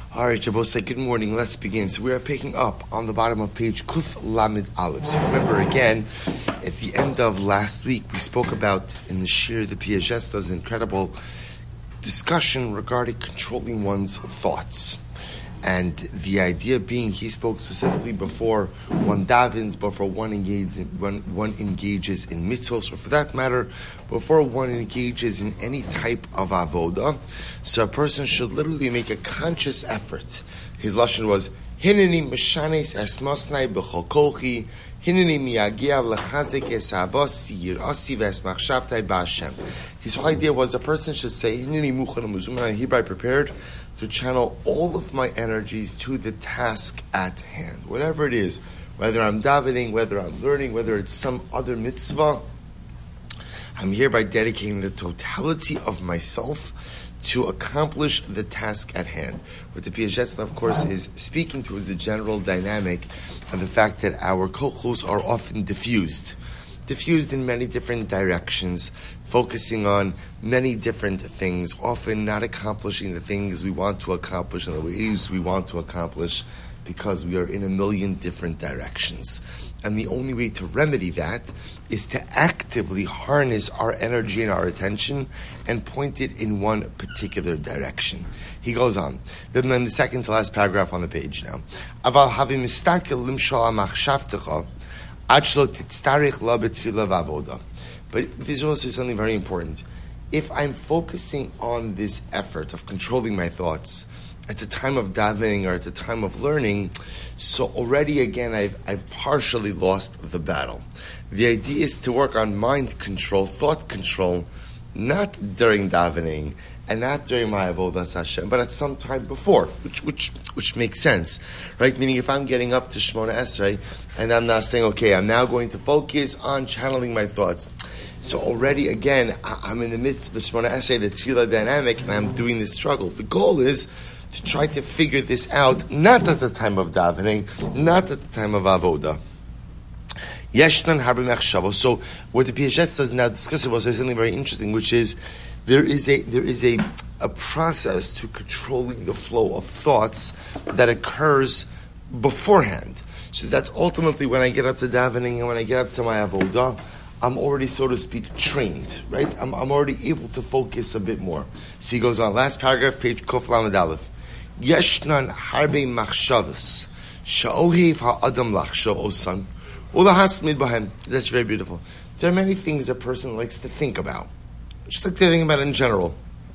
All right, Jabosai, good morning. Let's begin. So we are picking up on the bottom of page Kuf Lamed Aleph. So remember again, at the end of last week, we spoke about in the Shir, the Piaget does an incredible discussion regarding controlling one's thoughts. And the idea being, he spoke specifically before one davens, before one engages in mitzvos, or for that matter, before one engages in any type of avoda. So a person should literally make a conscious effort. His lashon was, Hineni mishanes esmasnai b'chol kochi, Hineni miyagia lechazek esavasi yirasi v'esmachshavtai b'Hashem. His whole idea was a person should say, Hineni muchan muzum, I'm hereby prepared to channel all of my energies to the task at hand. Whatever it is, whether I'm davening, whether I'm learning, whether it's some other mitzvah, I'm hereby dedicating the totality of myself to accomplish the task at hand. What the Piaget, of course, is speaking to is the general dynamic of the fact that our kochos are often diffused in many different directions, focusing on many different things, often not accomplishing the things we want to accomplish in the ways we want to accomplish because we are in a million different directions. And the only way to remedy that is to actively harness our energy and our attention and point it in one particular direction. He goes on. Then the second to last paragraph on the page now. Aval havim mistakel limshal machshavtecha. But this also is something very important. If I'm focusing on this effort of controlling my thoughts at the time of davening or at the time of learning, so already again I've partially lost the battle. The idea is to work on mind control, thought control, not during davening and not during my avodas Hashem, but at some time before, which makes sense, right? Meaning, if I'm getting up to Shemona Esrei and I'm not saying, okay, I'm now going to focus on channeling my thoughts. So already, again, I'm in the midst of the Shemona Esrei, the Tefillah dynamic, and I'm doing this struggle. The goal is to try to figure this out, not at the time of davening, not at the time of avodah. Yeshnan harbe mechshavo. So what the Piaget does now discuss was something very interesting, which is there is a process to controlling the flow of thoughts that occurs beforehand. So that's ultimately when I get up to davening and when I get up to my avodah, I'm already, so to speak, trained, right? I'm already able to focus a bit more. So he goes on, last paragraph, page Kuf Lamed Aleph. Yeshnan harbe machshavas sha'ohev ha'adam lachshav osan ulahasmid bahem. That's very beautiful. There are many things a person likes to think about, just like to think about in general,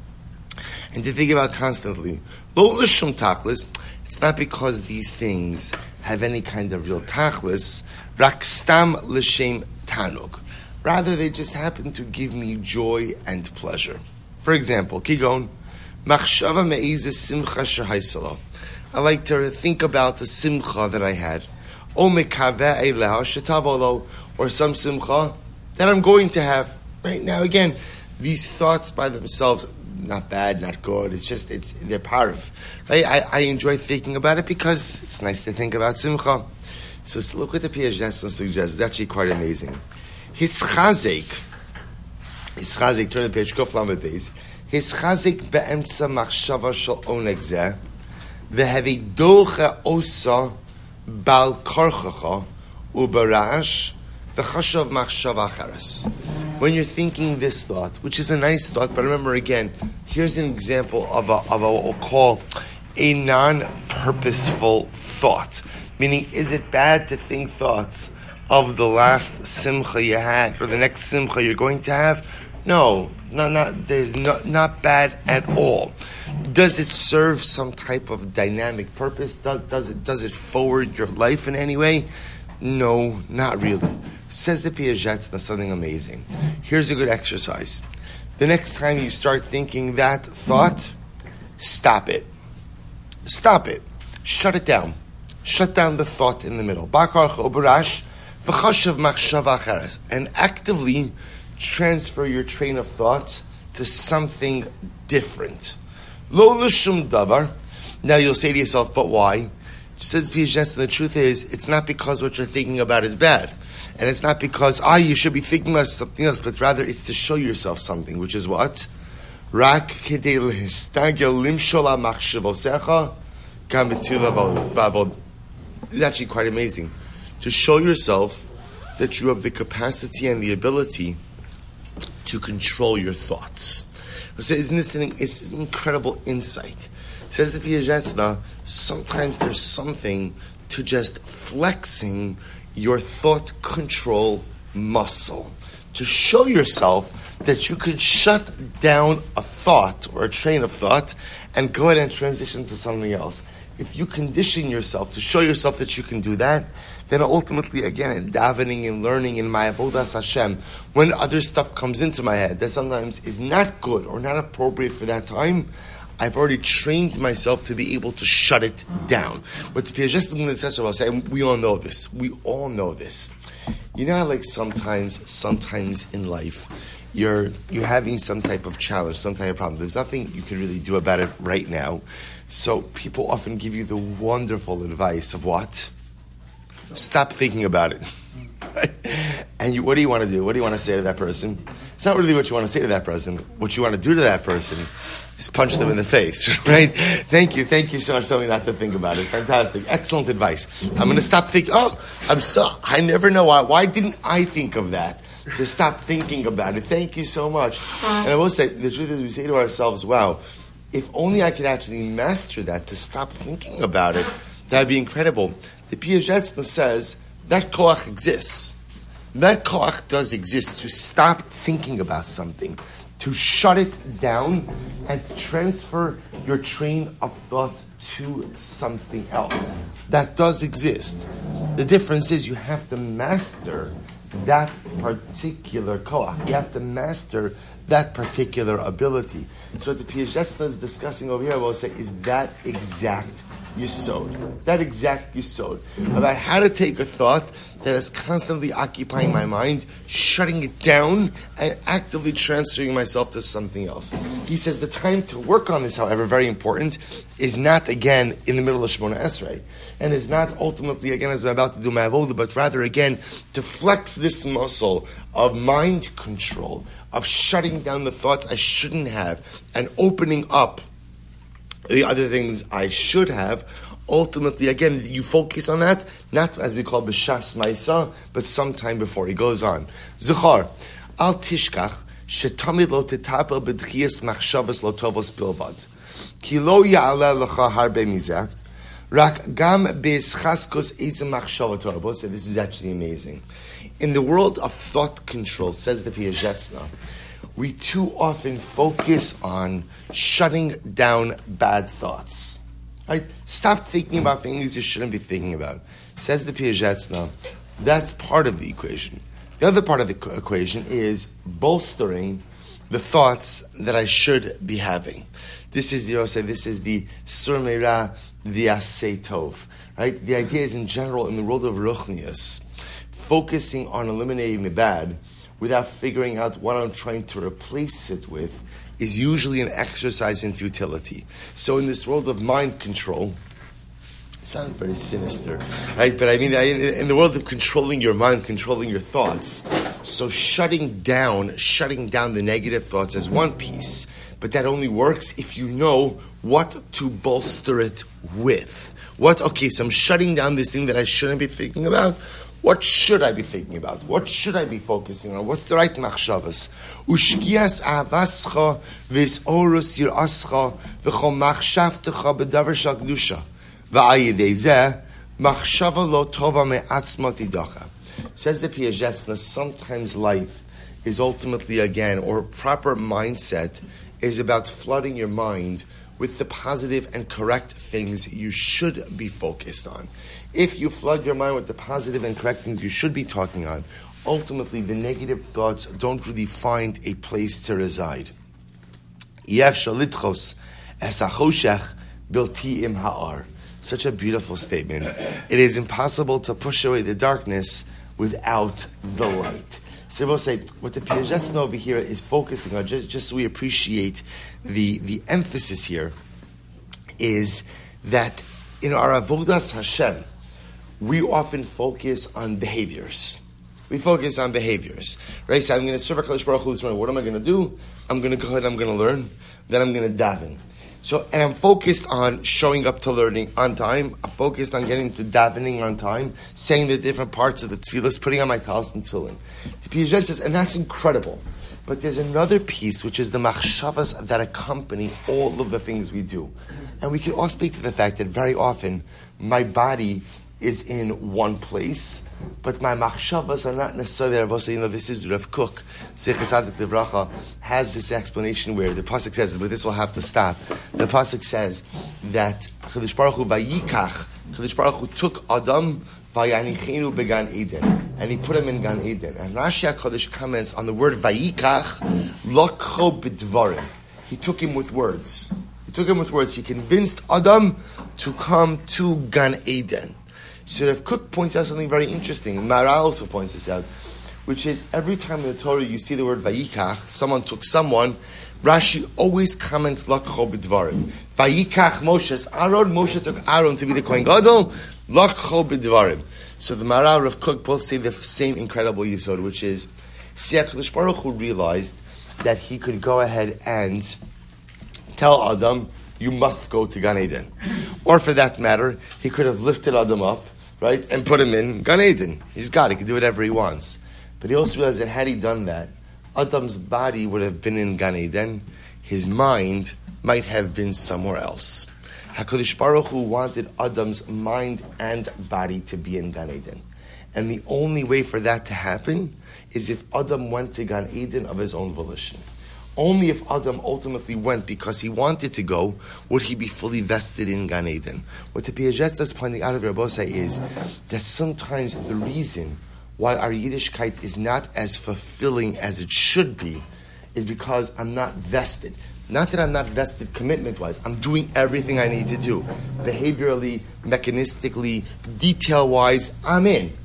and to think about constantly. Lo l'shum tachlis. It's not because these things have any kind of real tachlis. Rak stam l'shem tanug. Rather, they just happen to give me joy and pleasure. For example, Kigon, machshava me'ez simcha shehaisalo. I like to think about the simcha that I had. O mekaveh eileha shetavolo, or some simcha that I'm going to have. Right now, again, these thoughts by themselves, not bad, not good. They're part of. Right? I enjoy thinking about it because it's nice to think about simcha. So look what the Piaget suggests. It's actually quite amazing. His chazek, turn the page, Kuf Lamed Beis. His chazek be'emtza machshava shel oneg zeh, v'hevi docha osa bal karchacha ubarash v'chashav machshava acharas. When you're thinking this thought, which is a nice thought, but remember again, here's an example of what we'll call a non-purposeful thought. Meaning, is it bad to think thoughts of the last simcha you had or the next simcha you're going to have? No, not bad at all. Does it serve some type of dynamic purpose? Does it forward your life in any way? No, not really. Says the Piaget, that's something amazing. Here's a good exercise. The next time you start thinking that thought, stop it. Stop it. Shut it down. Shut down the thought in the middle. And actively transfer your train of thought to something different. Lo l'shum davar. Now you'll say to yourself, but why? Says Piaget, the truth is, it's not because what you're thinking about is bad. And it's not because, you should be thinking about something else, but rather it's to show yourself something, which is what? Rak kedei lehistagel limshol ha'machshavosecha It's actually quite amazing to show yourself that you have the capacity and the ability to control your thoughts. So isn't this it's an incredible insight? Says the Piagetna, sometimes there's something to just flexing your thought control muscle. To show yourself that you could shut down a thought or a train of thought and go ahead and transition to something else. If you condition yourself to show yourself that you can do that, then ultimately, again, in davening and learning in my avodas Hashem, when other stuff comes into my head that sometimes is not good or not appropriate for that time, I've already trained myself to be able to shut it down. What the Piaget will say, we all know this. We all know this. You know how, like, sometimes in life, you're having some type of challenge, some type of problem. There's nothing you can really do about it right now. So people often give you the wonderful advice of what? Stop thinking about it. And what do you want to do? What do you want to say to that person? It's not really what you want to say to that person. What you want to do to that person is punch them in the face, right? Thank you so much for telling me not to think about it. Fantastic. Excellent advice. I'm going to stop thinking. I never know why didn't I think of that? To stop thinking about it. Thank you so much. And I will say, the truth is we say to ourselves, wow, if only I could actually master that, to stop thinking about it, that would be incredible. The Piaget says that koach exists. That koach does exist, to stop thinking about something, to shut it down, and to transfer your train of thought to something else. That does exist. The difference is you have to master that particular koach. You have to master that particular ability. So what the Piaget is discussing over here, I will say, is that exact yesod. That exact yesod. About how to take a thought that is constantly occupying my mind, shutting it down, and actively transferring myself to something else. He says the time to work on this, however, very important, is not, again, in the middle of Shemona Esrei, and is not ultimately, again, as I'm about to do my avodah, but rather, again, to flex this muscle of mind control, of shutting down the thoughts I shouldn't have, and opening up the other things I should have. Ultimately, again, you focus on that, not as we call b'shas ma'isa, but sometime before. He goes on. Zuchar, al tishkach, shetamid lo tetapel b'dchiyas machshavas lo tovos bilvad. Ki lo ya'ala lecha harbe mizeh, rak gam b'eschaskos ezem machshava torah. So this is actually amazing. In the world of thought control, says the Piaget, we too often focus on shutting down bad thoughts. Right? Stop thinking about things you shouldn't be thinking about. Says the Piaget, that's part of the equation. The other part of the equation is bolstering the thoughts that I should be having. This is the sur meira v'aseh tov. Right? The idea is, in general, in the world of ruchnius, focusing on eliminating the bad without figuring out what I'm trying to replace it with is usually an exercise in futility. So in this world of mind control, it sounds very sinister, right? But I mean, in the world of controlling your mind, controlling your thoughts, so shutting down the negative thoughts is one piece, but that only works if you know what to bolster it with. So I'm shutting down this thing that I shouldn't be thinking about. What should I be thinking about? What should I be focusing on? What's the right machshavas? Ushkias avascha v'sorus yirascha v'chol machshavtecha b'davar shal kedusha v'ayidei zeh machshava lo tova me'atzma tidacha. Says the Piaget, sometimes life is ultimately, again, or proper mindset is about flooding your mind with the positive and correct things you should be focused on. If you flood your mind with the positive and correct things you should be talking on, ultimately the negative thoughts don't really find a place to reside. Such a beautiful statement. It is impossible to push away the darkness without the light. So we'll say, what the Piaget over here is focusing on, just so we appreciate the emphasis here, is that in our avodas Hashem, we often focus on behaviors. Right? So I'm going to serve HaKadosh Baruch Hu this morning. What am I going to do? I'm going to go ahead, I'm going to learn, then I'm going to daven. So, and I'm focused on showing up to learning on time. I'm focused on getting to davening on time, saying the different parts of the tefillas, putting on my talis and tefillin. The Piaget says, and that's incredible. But there's another piece, which is the machshavas that accompany all of the things we do. And we can all speak to the fact that very often my body is in one place, but my machshavas are not necessarily there. This is Rav Kook, Zecher Tzadik Livracha, has this explanation where the pasuk says, but this will have to stop. The pasuk says that Kadosh Baruch Hu vayikach, Kadosh Baruch Hu took Adam vayanichenu began Eden, and he put him in Gan Eden. And Rashi HaKadosh comments on the word vayikach, lokcho b'dvarim. He took him with words. He convinced Adam to come to Gan Eden. So Rav Kook points out something very interesting. Maharal also points this out, which is every time in the Torah you see the word vayikach, someone took someone, Rashi always comments lakcho b'dvarim. Vayikach Moshe's Aaron, Moshe took Aaron to be the Kohen Gadol, lakcho b'dvarim. So the Maharal, Rav Kook both say the same incredible yisod, which is, see, HaKadosh Baruch Hu realized that he could go ahead and tell Adam, you must go to Gan Eden. Or for that matter, he could have lifted Adam up, right, and put him in Gan Eden. He can do whatever he wants. But he also realized that had he done that, Adam's body would have been in Gan Eden, his mind might have been somewhere else. HaKadosh Baruch Hu wanted Adam's mind and body to be in Gan Eden. And the only way for that to happen is if Adam went to Gan Eden of his own volition. Only if Adam ultimately went because he wanted to go, would he be fully vested in Gan Eden. What the Piaget is pointing out of Rabbosai is that sometimes the reason why our Yiddishkeit is not as fulfilling as it should be is because I'm not vested. Not that I'm not vested commitment-wise. I'm doing everything I need to do. Behaviorally, mechanistically, detail-wise, I'm in.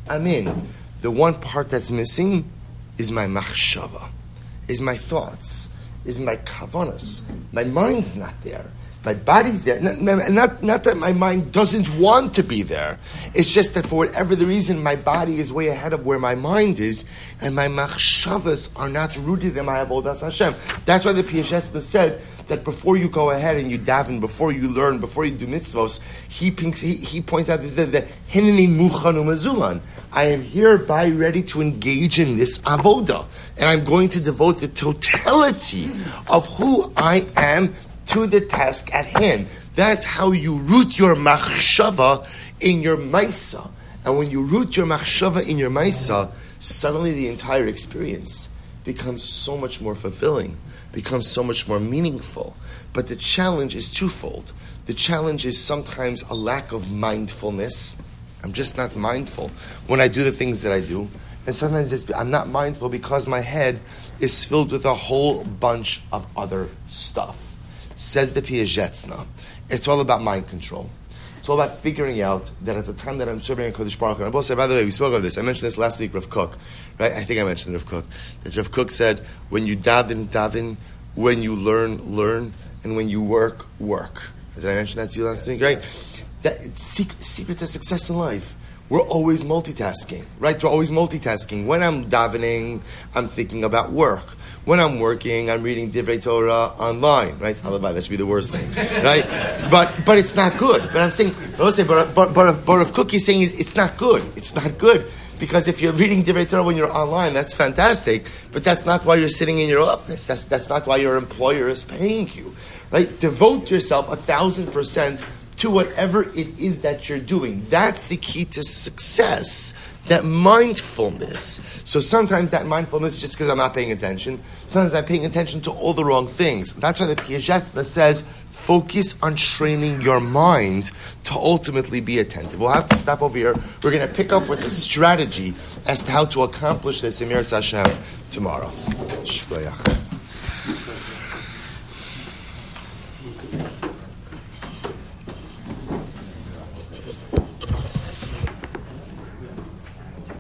The one part that's missing is my machshava, is my thoughts, is my kavanas. My mind's not there. My body's there. Not that my mind doesn't want to be there. It's just that for whatever the reason, my body is way ahead of where my mind is, and my machshavas are not rooted in my avodas Hashem. That's why the Piaget said that before you go ahead and you daven, before you learn, before you do mitzvos, he points out that hineni muchanu mazuman. I am hereby ready to engage in this avoda, and I'm going to devote the totality of who I am to the task at hand. That's how you root your machshava in your maisa. And when you root your machshava in your maisa, suddenly the entire experience becomes so much more fulfilling, becomes so much more meaningful. But the challenge is twofold. The challenge is sometimes a lack of mindfulness. I'm just not mindful when I do the things that I do. And sometimes I'm not mindful because my head is filled with a whole bunch of other stuff. Says the Piaget, it's all about mind control. It's all about figuring out that at the time that I'm serving in Kodesh Baruch Hu, and I both said, by the way, we spoke of this. I mentioned this last week, Rav Kook, right? I think I mentioned Rav Kook. That Rav Kook said, when you daven, when you learn, and when you work. Did I mention that to you last week? Right? It's secret to success in life. We're always multitasking, right? We're always multitasking. When I'm davening, I'm thinking about work. When I'm working, I'm reading Divrei Torah online, right? Halabai, that should be the worst thing, right? But it's not good. But I'm saying, but Rav Kook is saying it's not good. It's not good. Because if you're reading Divrei Torah when you're online, that's fantastic. But that's not why you're sitting in your office. That's not why your employer is paying you, right? Devote yourself 1,000% to whatever it is that you're doing. That's the key to success, that mindfulness. So sometimes that mindfulness is just because I'm not paying attention. Sometimes I'm paying attention to all the wrong things. That's why the Piaget says, focus on training your mind to ultimately be attentive. We'll have to stop over here. We're going to pick up with a strategy as to how to accomplish this in Meretz Hashem tomorrow. Shkoyach.